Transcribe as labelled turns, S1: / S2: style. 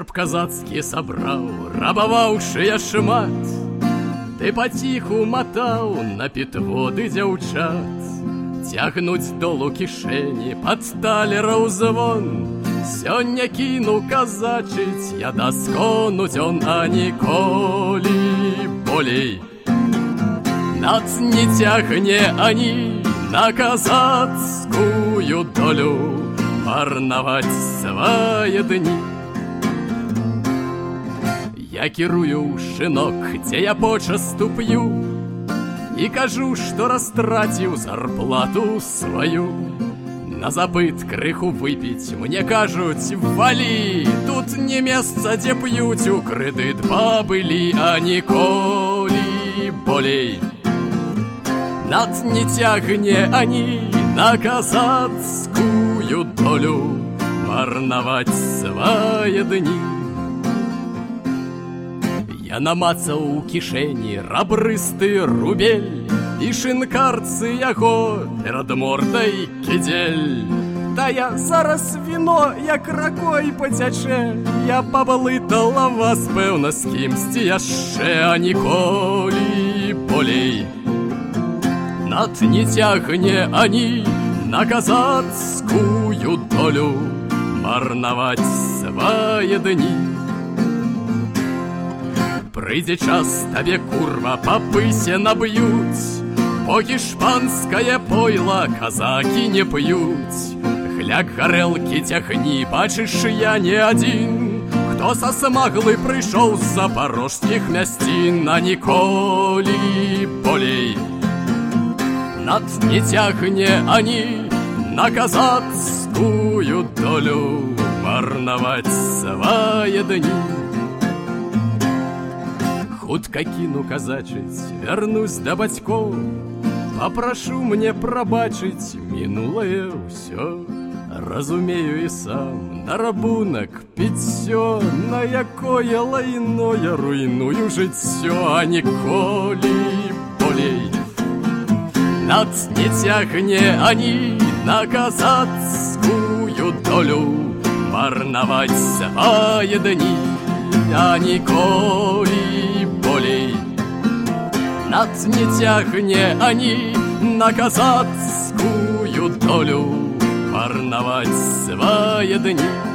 S1: скарб казацкі сабраў, рабаваўшы я шмат, ты паціху матаў на пітводы дзяўчат. Цягнуць долу кішэні пад талераў звон, сёння кіну казачыць я дасконуць он, а ніколі болей. Над не цягне ані на казацкую долю марнаваць свае дні. Я кірую ў шынок, дзе я почасту п'ю, і кажу, што растраціў зарплату сваю. На забыт крыху выпіць мне кажуць: валі, тут не месца, дзе п'юць у крэдыт бабылі, а ніколі болей. Над не цягне ані на казацкую долю марнаваць свае дні. Я намацаў у кішэні рабрысты рубель, і шынкарцы яго перад мордай кідзель. Та я зараз віно як ракой пацячэ, я паблытала вас, пэўна, з кімсьці яшчэ, а ніколі болей. Над не цягне ані на казацкую долю марнаваць свае дні. Прыйдзе час, табе, курва, па пысе наб'юць, покі шпанскае пойла казакі не п'юць. Гляк гарэлкі цягні, бачыш, я не адзін, хто са смаглы прыйшоў з запарожскіх мясцін, а ніколі болей. Над не цягне ані на казацкую долю марнаваць свае дні. Хутка кіну казачыць, вярнусь да бацькоў, папрашу мне прабачыць мінулае ўсё. Разумею і сам, на рабунак піццё, на якое лайно я руйную жыццё, а ніколі болей. Над не цягне ані на казацкую долю марнаваць свае дні, а ніколі болей. Над не цягне ані на казацкую долю марнаваць свае дні.